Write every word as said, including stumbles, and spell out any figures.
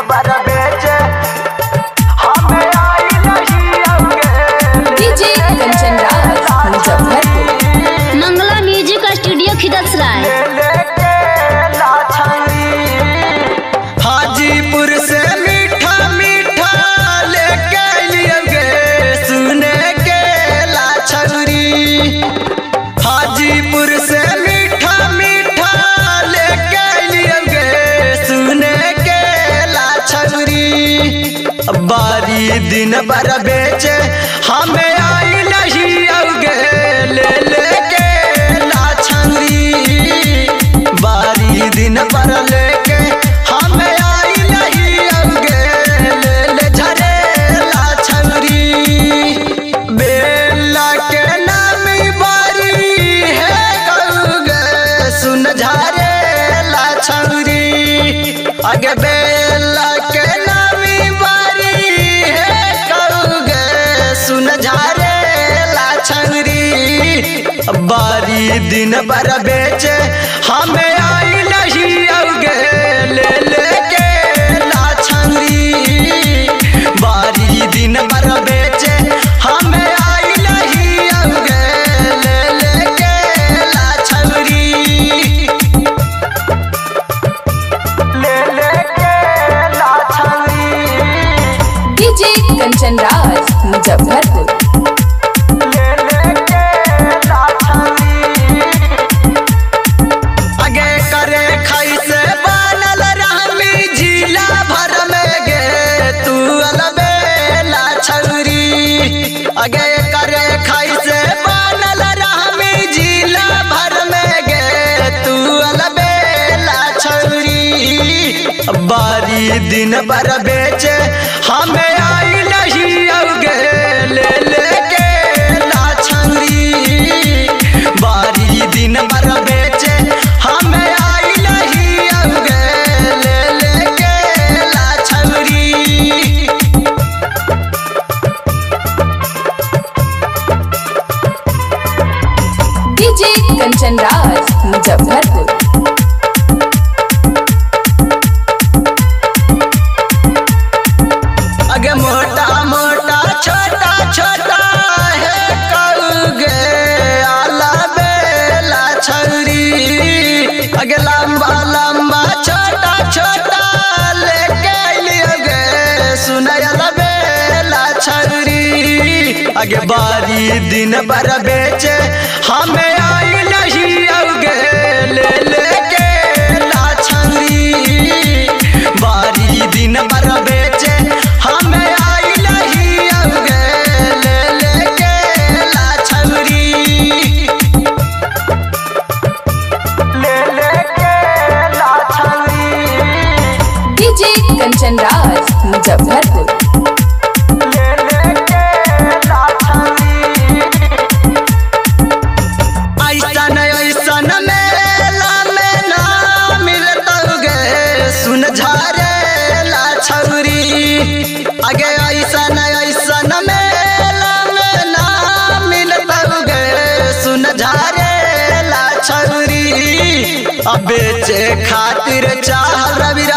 भर बेचे हमें आई नहीं अगे DJ Kanchan Raj Muzaffarpur. Mangala music studio Khidsarai. Hajipur से मीठा मीठा लेके लियोगे सुने के लाछौरी। हाजीपुर से मीठा मीठा लेके लियोगे सुने के लाछौरी। बारी दिन भर बेचे हमें आई नहीं अगे ले लेके लाछौरी। बारी दिन भर लेके हमें आई नहीं अगे ले ले झरे लाछौरी। बेला के नामी बारी है गौगे सुन झरे लाछौरी। अगे बेला के नामी बारी है गौगे सुन झरे लाछौरी। बारी दिन भर बेचे हमें आई नहीं अगे ले लेके लाछौरी। बारी दिन भर बेचे हमें आई नहीं अगे ले लेके लाछौरी। ले लेके लाछौरी। डीजे कंचन राज मुजफ्फरपुर। अगे करे खाई से बनल रहमी जिला भर में गे तू अलबे लाछौरी। अगे करे खाई से बनल रहमी जिला भर में गे तू अलबे लाछौरी। बारी दिन भर बेचे हमें आई नहीं अगे ले लेके लाछौरी। बारी दिन भर बेचे हमें आई नहीं अगे ले लेके लाछौरी। डीजे कंचन राज मुजफ्फरपुर। अगे मोटा मोटा छोटा छोटा है कौगे आला बेला छौरी। अगे लंबा लंबा छोटा छोटा लेके लियोगे सुनैला बेला छौरी। अगे बारी दिन भर बेचे हमें आई नहीं अगे ले लेके लाछौरी। बारी दिन भर बेचे हमें आई नहीं अगे ले लेके लाछौरी। ले लेके लाछौरी। डीजे कंचन राज मुजफ्फरपुर। ले लेके लाछौरी। ऐसन ऐसन मेला में ना मिलतौगे सुन झरे लाछौरी। अगे ऐसन ऐसन मेला में ना मिलतौगे सुन झरे लाछौरी। अब बेचे खातिर चाह रवि